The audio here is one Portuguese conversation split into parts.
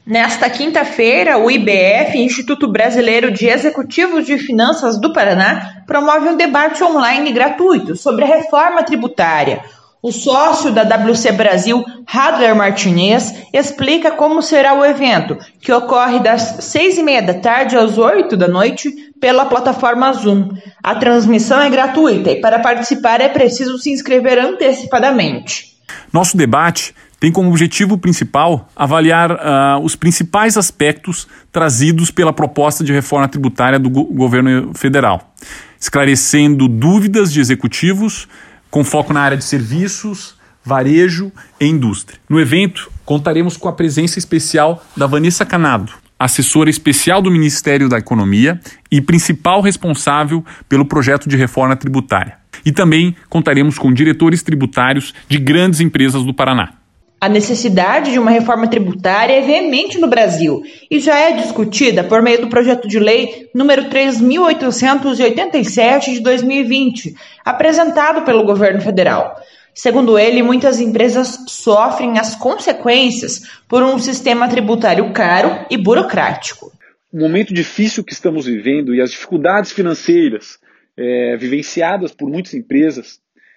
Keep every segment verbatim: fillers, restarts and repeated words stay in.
Nesta quinta-feira, o I B F, Instituto Brasileiro de Executivos de Finanças do Paraná, promove um debate online gratuito sobre a reforma tributária. O sócio da W C Brasil, Hadler Martinez, explica como será o evento, que ocorre das seis e meia da tarde às oito da noite pela plataforma Zoom. A transmissão é gratuita e para participar é preciso se inscrever antecipadamente. Nosso debate tem como objetivo principal avaliar uh, os principais aspectos trazidos pela proposta de reforma tributária do go- governo federal, esclarecendo dúvidas de executivos com foco na área de serviços, varejo e indústria. No evento, contaremos com a presença especial da Vanessa Canado, assessora especial do Ministério da Economia e principal responsável pelo projeto de reforma tributária. E também contaremos com diretores tributários de grandes empresas do Paraná. A necessidade de uma reforma tributária é veemente no Brasil e já é discutida por meio do projeto de lei número três mil oitocentos e oitenta e sete de dois mil e vinte, apresentado pelo governo federal. Segundo ele, muitas empresas sofrem as consequências por um sistema tributário caro e burocrático. O momento difícil que estamos vivendo e as dificuldades financeiras é, vivenciadas por muitas empresas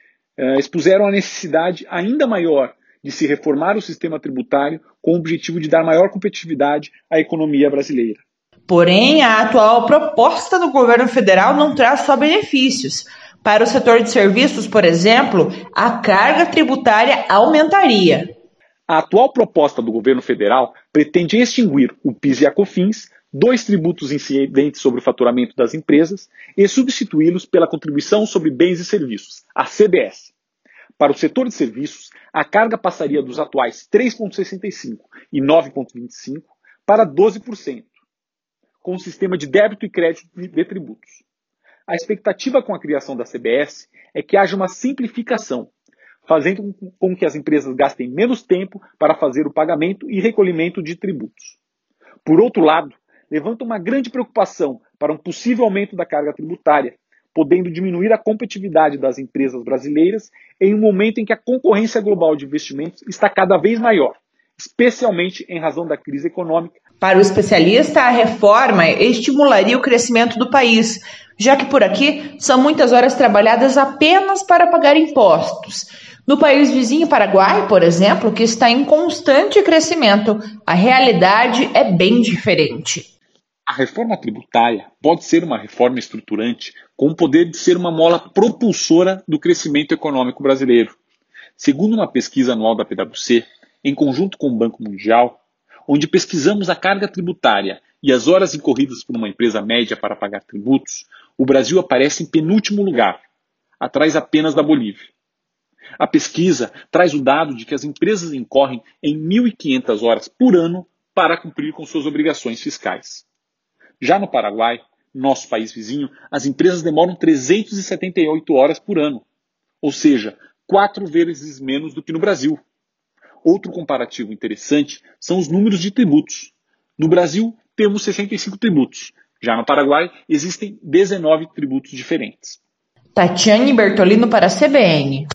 é, expuseram a necessidade ainda maior de se reformar o sistema tributário com o objetivo de dar maior competitividade à economia brasileira. Porém, a atual proposta do governo federal não traz só benefícios. Para o setor de serviços, por exemplo, a carga tributária aumentaria. A atual proposta do governo federal pretende extinguir o PIS e a COFINS, dois tributos incidentes sobre o faturamento das empresas, e substituí-los pela Contribuição sobre Bens e Serviços, a C B S. Para o setor de serviços, a carga passaria dos atuais três vírgula sessenta e cinco por cento e nove vírgula vinte e cinco por cento para doze por cento, com um sistema de débito e crédito de tributos. A expectativa com a criação da C B S é que haja uma simplificação, fazendo com que as empresas gastem menos tempo para fazer o pagamento e recolhimento de tributos. Por outro lado, levanta uma grande preocupação para um possível aumento da carga tributária, podendo diminuir a competitividade das empresas brasileiras em um momento em que a concorrência global de investimentos está cada vez maior, especialmente em razão da crise econômica. Para o especialista, a reforma estimularia o crescimento do país, já que por aqui são muitas horas trabalhadas apenas para pagar impostos. No país vizinho Paraguai, por exemplo, que está em constante crescimento, a realidade é bem diferente. A reforma tributária pode ser uma reforma estruturante com o poder de ser uma mola propulsora do crescimento econômico brasileiro. Segundo uma pesquisa anual da P W C, em conjunto com o Banco Mundial, onde pesquisamos a carga tributária e as horas incorridas por uma empresa média para pagar tributos, o Brasil aparece em penúltimo lugar, atrás apenas da Bolívia. A pesquisa traz o dado de que as empresas incorrem em mil e quinhentas horas por ano para cumprir com suas obrigações fiscais. Já no Paraguai, nosso país vizinho, as empresas demoram trezentas e setenta e oito horas por ano, ou seja, quatro vezes menos do que no Brasil. Outro comparativo interessante são os números de tributos. No Brasil, temos sessenta e cinco tributos. Já no Paraguai, existem dezenove tributos diferentes. Tatiane Bertolino para a C B N.